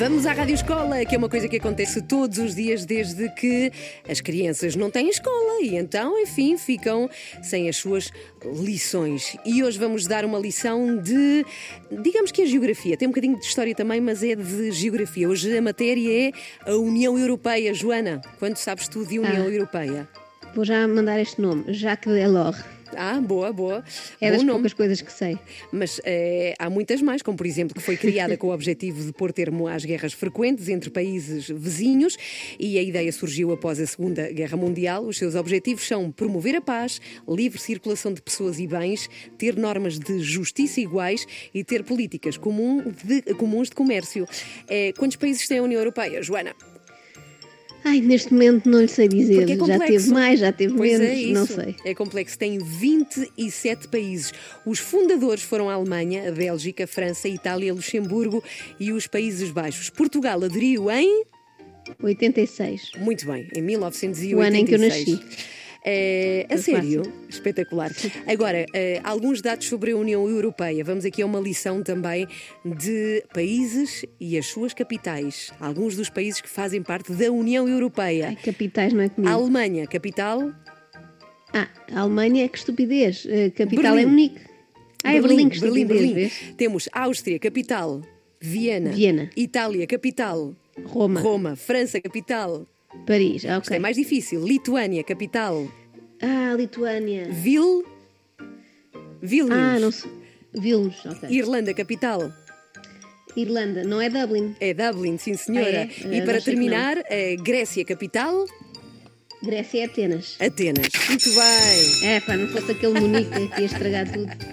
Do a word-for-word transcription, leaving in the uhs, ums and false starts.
Vamos à Rádio Escola, que é uma coisa que acontece todos os dias desde que as crianças não têm escola e então, enfim, ficam sem as suas lições. E hoje vamos dar uma lição de, digamos que é geografia. Tem um bocadinho de história também, mas é de geografia. Hoje a matéria é a União Europeia. Joana, quanto sabes tu de União Ah. Europeia? Vou já mandar este nome, Jacques Delors. Ah, boa, boa. É Bom das nome. poucas coisas que sei. Mas eh, há muitas mais, como por exemplo que foi criada com o objetivo de pôr termo às guerras frequentes entre países vizinhos, e a ideia surgiu após a Segunda Guerra Mundial. Os seus objetivos são promover a paz, livre circulação de pessoas e bens, ter normas de justiça iguais e ter políticas comum de, comuns de comércio. Eh, quantos países tem a União Europeia, Joana? Ai, neste momento não lhe sei dizer. Porque é Já complexo. teve mais, já teve Pois menos, é isso. não sei. É complexo. Tem vinte e sete países. Os fundadores foram a Alemanha, a Bélgica, a França, a Itália, Luxemburgo e os Países Baixos. Portugal aderiu em... oitenta e seis. Muito bem, em mil novecentos e oitenta e seis. O ano em que eu nasci. É, a Foi sério? fácil. Espetacular. Agora, eh, alguns dados sobre a União Europeia. Vamos aqui a uma lição também de países e as suas capitais. Alguns dos países que fazem parte da União Europeia. Ai, capitais não é A comigo. Alemanha, capital... Ah, a Alemanha, que estupidez. A capital Berlim. é Munique. Ah, é Berlim, que Berlim, estupidez, Berlim. vês? Temos Áustria, capital. Viena. Viena. Itália, capital. Roma. Roma. França, capital. Paris, ah, Isto ok. é mais difícil. Lituânia, capital. Ah, Lituânia. Vil... Vilnius. Ah, não sei. Vilnius, ok. Irlanda, capital. Irlanda, não é Dublin. É Dublin, sim senhora. Ah, é? E Ah, para não sei que terminar, é Grécia, capital. Grécia é Atenas. Atenas. Muito bem. É, pá, não fosse aquele Munique que ia estragar tudo.